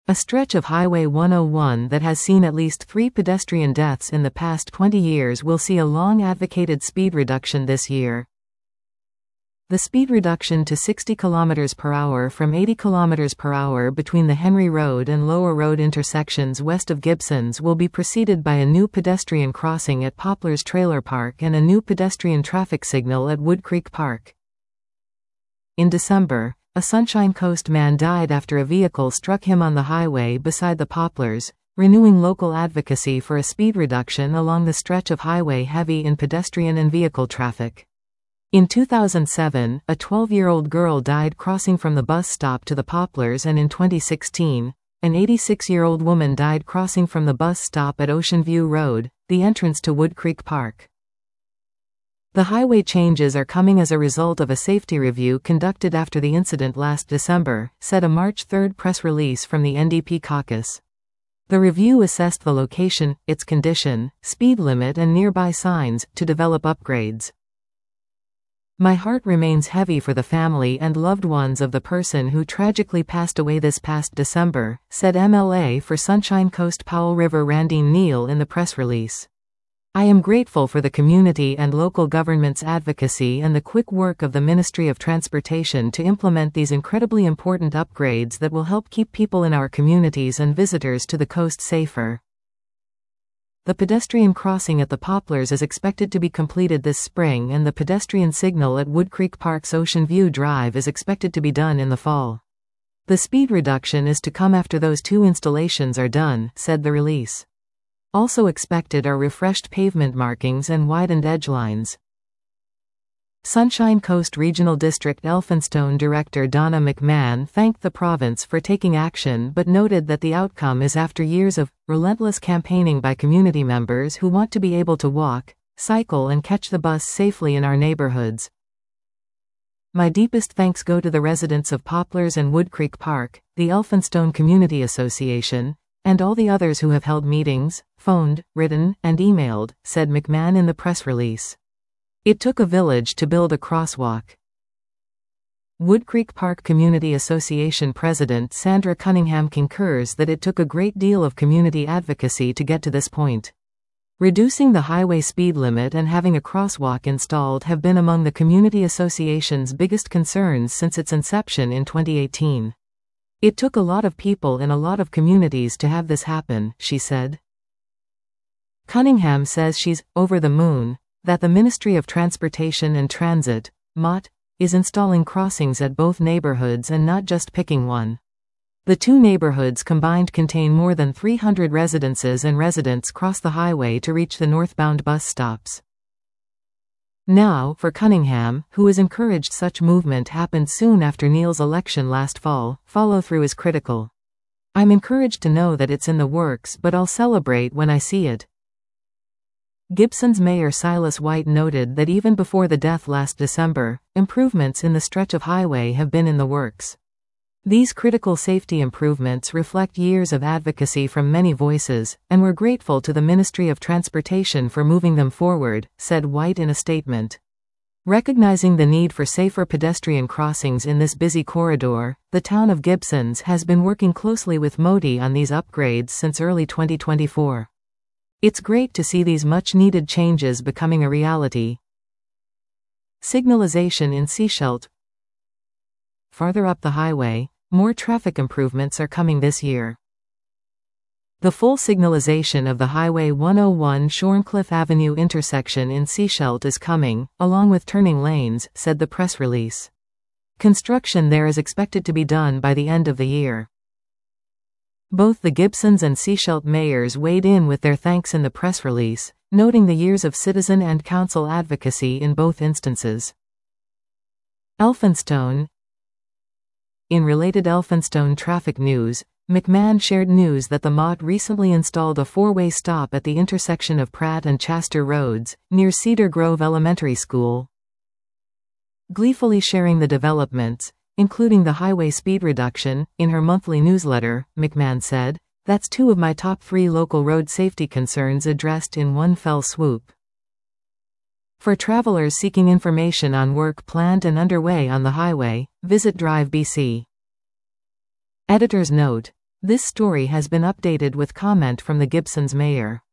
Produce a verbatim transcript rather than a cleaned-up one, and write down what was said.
A stretch of Highway one oh one that has seen at least three pedestrian deaths in the past twenty years will see a long-advocated speed reduction this year. The speed reduction to sixty kilometers per hour from eighty kilometers per hour between the Henry Road and Lower Road intersections west of Gibsons will be preceded by a new pedestrian crossing at Poplars Trailer Park and a new pedestrian traffic signal at Wood Creek Park. In December, a Sunshine Coast man died after a vehicle struck him on the highway beside the Poplars, renewing local advocacy for a speed reduction along the stretch of highway heavy in pedestrian and vehicle traffic. In two thousand seven, a twelve-year-old girl died crossing from the bus stop to the Poplars, and in twenty sixteen, an eighty-six-year-old woman died crossing from the bus stop at Ocean View Road, the entrance to Wood Creek Park. The highway changes are coming as a result of a safety review conducted after the incident last December, said a March third press release from the N D P caucus. The review assessed the location, its condition, speed limit and nearby signs, to develop upgrades. My heart remains heavy for the family and loved ones of the person who tragically passed away this past December, said M L A for Sunshine Coast Powell River Randine Neal in the press release. I am grateful for the community and local government's advocacy and the quick work of the Ministry of Transportation to implement these incredibly important upgrades that will help keep people in our communities and visitors to the coast safer. The pedestrian crossing at the Poplars is expected to be completed this spring, and the pedestrian signal at Wood Creek Park's Ocean View Drive is expected to be done in the fall. The speed reduction is to come after those two installations are done, said the release. Also expected are refreshed pavement markings and widened edge lines. Sunshine Coast Regional District Elphinstone Director Donna McMahon thanked the province for taking action but noted that the outcome is after years of relentless campaigning by community members who want to be able to walk, cycle and catch the bus safely in our neighborhoods. My deepest thanks go to the residents of Poplars and Wood Creek Park, the Elphinstone Community Association, and all the others who have held meetings, phoned, written, and emailed, said McMahon in the press release. It took a village to build a crosswalk. Wood Creek Park Community Association President Sandra Cunningham concurs that it took a great deal of community advocacy to get to this point. Reducing the highway speed limit and having a crosswalk installed have been among the Community Association's biggest concerns since its inception in twenty eighteen. It took a lot of people in a lot of communities to have this happen, she said. Cunningham says she's over the moon that the Ministry of Transportation and Transit, M O T, is installing crossings at both neighborhoods and not just picking one. The two neighborhoods combined contain more than three hundred residences, and residents cross the highway to reach the northbound bus stops. Now, for Cunningham, who has encouraged such movement happened soon after Neal's election last fall, follow-through is critical. I'm encouraged to know that it's in the works, but I'll celebrate when I see it. Gibson's Mayor Silas White noted that even before the death last December, improvements in the stretch of highway have been in the works. These critical safety improvements reflect years of advocacy from many voices, and we're grateful to the Ministry of Transportation for moving them forward, said White in a statement. Recognizing the need for safer pedestrian crossings in this busy corridor, the town of Gibsons has been working closely with M O T I on these upgrades since early twenty twenty-four. It's great to see these much-needed changes becoming a reality. Signalization in Sechelt. Farther up the highway, more traffic improvements are coming this year. The full signalization of the Highway one oh one Shorncliffe Avenue intersection in Sechelt is coming, along with turning lanes, said the press release. Construction there is expected to be done by the end of the year. Both the Gibsons and Sechelt mayors weighed in with their thanks in the press release, noting the years of citizen and council advocacy in both instances. Elphinstone. In related Elphinstone traffic news, McMahon shared news that the M O T recently installed a four-way stop at the intersection of Pratt and Chastor Roads, near Cedar Grove Elementary School. Gleefully sharing the developments, including the highway speed reduction, in her monthly newsletter, McMahon said, "That's two of my top three local road safety concerns addressed in one fell swoop." For travelers seeking information on work planned and underway on the highway, visit Drive B C. Editor's note: This story has been updated with comment from the Gibsons mayor.